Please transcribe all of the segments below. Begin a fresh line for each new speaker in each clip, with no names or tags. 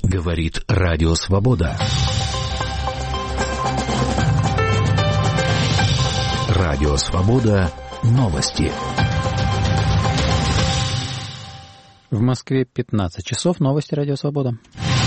Говорит Радио Свобода. Радио Свобода. Новости.
В Москве 15 часов. Новости Радио Свобода.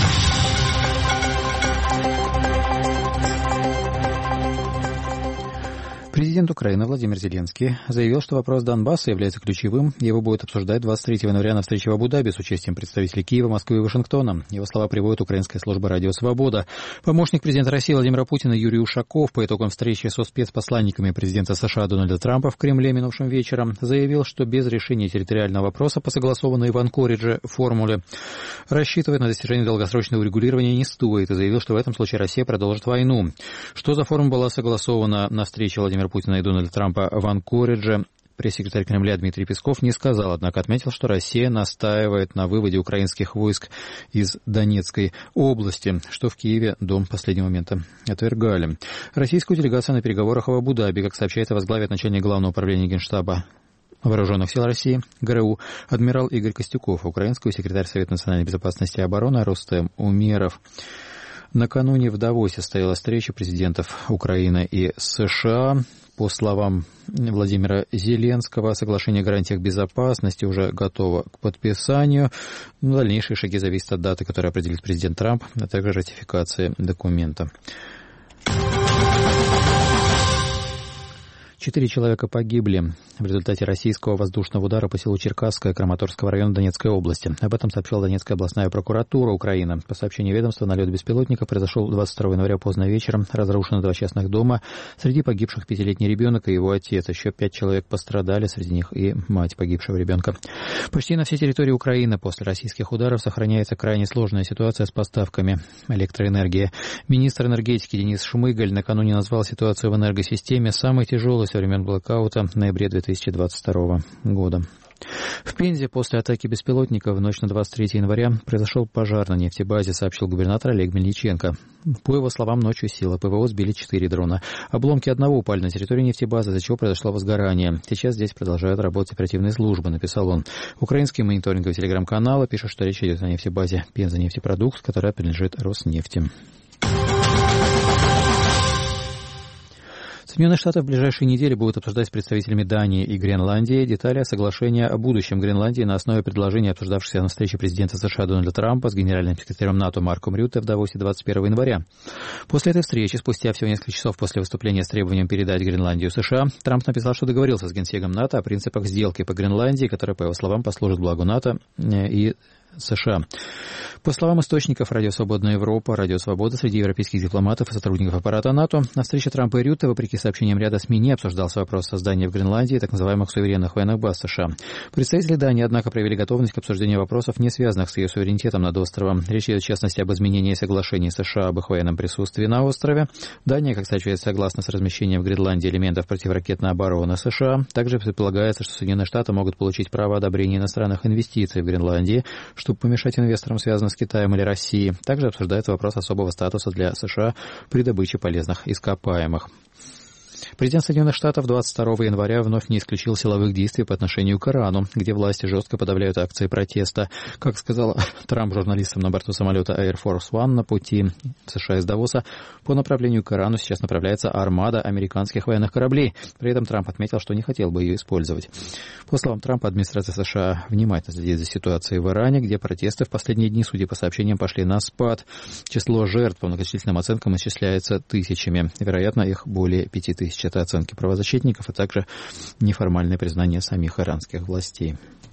Президент Украины Владимир Зеленский заявил, что вопрос Донбасса является ключевым, и его будет обсуждать 23 января на встрече в Абу-Даби с участием представителей Киева, Москвы и Вашингтона. Его слова приводит украинская служба «Радио Свобода». Помощник президента России Владимира Путина Юрий Ушаков по итогам встречи со спецпосланниками президента США Дональда Трампа в Кремле минувшим вечером заявил, что без решения территориального вопроса по согласованной в Анкоридже формуле рассчитывать на достижение долгосрочного урегулирования не стоит, и заявил, что в этом случае Россия продолжит войну. Что за формула была согласована на встрече Владимира Путина и Дональда Трампа в Анкоридже, пресс-секретарь Кремля Дмитрий Песков не сказал, однако отметил, что Россия настаивает на выводе украинских войск из Донецкой области, что в Киеве до последнего момента отвергали. Российскую делегацию на переговорах в Абу-Даби, как сообщается, возглавит начальник Главного управления Генштаба Вооруженных сил России, ГРУ, адмирал Игорь Костюков, украинскую секретарь Совета национальной безопасности и обороны Рустем Умеров. Накануне в Давосе состоялась встреча президентов Украины и США. По словам Владимира Зеленского, соглашение о гарантиях безопасности уже готово к подписанию. Но дальнейшие шаги зависят от даты, которую определит президент Трамп, а также ратификации документа. 4 человека погибли в результате российского воздушного удара по селу Черкасское Краматорского района Донецкой области. Об этом сообщила Донецкая областная прокуратура Украины. По сообщению ведомства, налет беспилотника произошел 22 января поздно вечером. Разрушено 2 частных дома. Среди погибших 5-летний ребенок и его отец. Еще 5 человек пострадали, среди них и мать погибшего ребенка. Почти на всей территории Украины после российских ударов сохраняется крайне сложная ситуация с поставками электроэнергии. Министр энергетики Денис Шмыгаль накануне назвал ситуацию в энергосистеме самой тяжелой со времен блэкаута в ноябре 2022 года. В Пензе после атаки беспилотника в ночь на 23 января произошел пожар на нефтебазе, сообщил губернатор Олег Мельниченко. По его словам, ночью силы ПВО сбили 4 дрона. Обломки одного упали на территории нефтебазы, из-за чего произошло возгорание. Сейчас здесь продолжают работать оперативные службы, написал он. Украинские мониторинговые телеграм-каналы пишут, что речь идет о нефтебазе Пенза нефтепродукт, которая принадлежит Роснефти. Соединенные Штаты в ближайшие недели будут обсуждать с представителями Дании и Гренландии детали соглашения о будущем Гренландии на основе предложений, обсуждавшихся на встрече президента США Дональда Трампа с генеральным секретарем НАТО Марком Рютте в Давосе 21 января. После этой встречи, спустя всего несколько часов после выступления с требованием передать Гренландию США, Трамп написал, что договорился с генсеком НАТО о принципах сделки по Гренландии, которая, по его словам, послужит благу НАТО и США. По словам источников Радио Свободная Европа, Радио Свобода, среди европейских дипломатов и сотрудников аппарата НАТО на встрече Трампа и Рютте, вопреки сообщениям ряда СМИ, не обсуждался вопрос создания в Гренландии так называемых суверенных военных баз США. Представители Дании, однако, проявили готовность к обсуждению вопросов, не связанных с ее суверенитетом над островом. Речь идет, в частности, об изменении соглашений США об их военном присутствии на острове. Дания, как сообщается, согласна с размещением в Гренландии элементов противоракетной обороны США. Также предполагается, что Соединенные Штаты могут получить право одобрения иностранных инвестиций в Гренландии, чтобы помешать инвесторам, связанным с Китаем или Россией. Также обсуждается вопрос особого статуса для США при добыче полезных ископаемых. Президент Соединенных Штатов 22 января вновь не исключил силовых действий по отношению к Ирану, где власти жестко подавляют акции протеста. Как сказал Трамп журналистам на борту самолета Air Force One на пути в США из Давоса, по направлению к Ирану сейчас направляется армада американских военных кораблей. При этом Трамп отметил, что не хотел бы ее использовать. По словам Трампа, администрация США внимательно следит за ситуацией в Иране, где протесты в последние дни, судя по сообщениям, пошли на спад. Число жертв по многочисленным оценкам исчисляется тысячами. Вероятно, их более 5000. Это оценки правозащитников, а также неформальное признание самих иранских властей.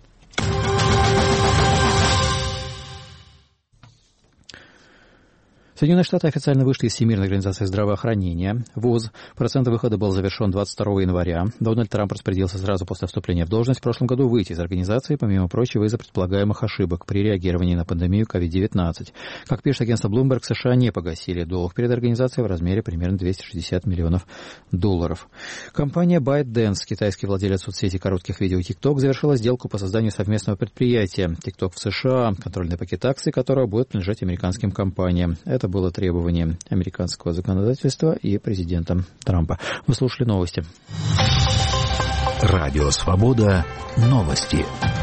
Соединенные Штаты официально вышли из Всемирной организации здравоохранения, ВОЗ. Процент выхода был завершен 22 января. Дональд Трамп распорядился сразу после вступления в должность в прошлом году выйти из организации, помимо прочего, из-за предполагаемых ошибок при реагировании на пандемию COVID-19. Как пишет агентство Bloomberg, США не погасили долг перед организацией в размере примерно $260 миллионов. Компания ByteDance, китайский владелец соцсети коротких видео TikTok, завершила сделку по созданию совместного предприятия TikTok в США, контрольный пакет акций которого будет принадлежать американским компаниям. Это было требование американского законодательства и президента Трампа. Вы слушали новости.
Радио Свобода. Новости.